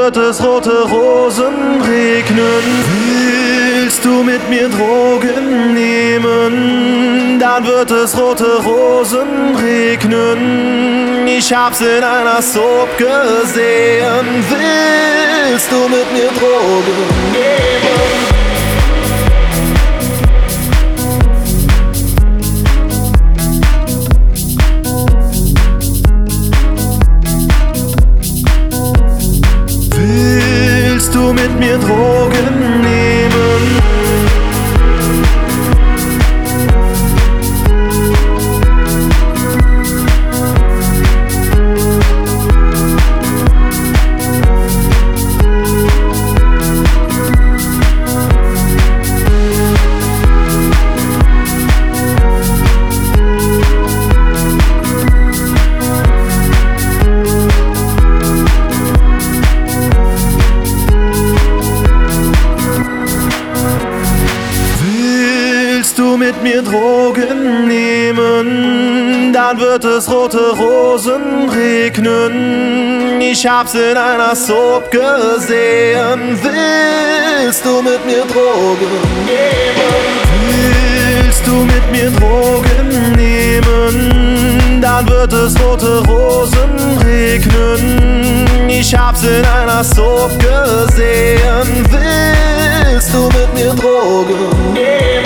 wird es rote Rosen regnen. Willst du mit mir Drogen nehmen, dann wird es rote Rosen regnen. Ich hab's in einer Soap gesehen. Willst du mit mir Drogen nehmen? Willst du mit mir Drogen nehmen? Willst du mit mir Drogen nehmen, dann wird es rote Rosen regnen. Ich hab's in einer Soap gesehen. Willst du mit mir Drogen nehmen? Willst du mit mir Drogen nehmen, dann wird es rote Rosen regnen. Ich hab's in einer Soap gesehen. Willst du mit mir Drogen nehmen?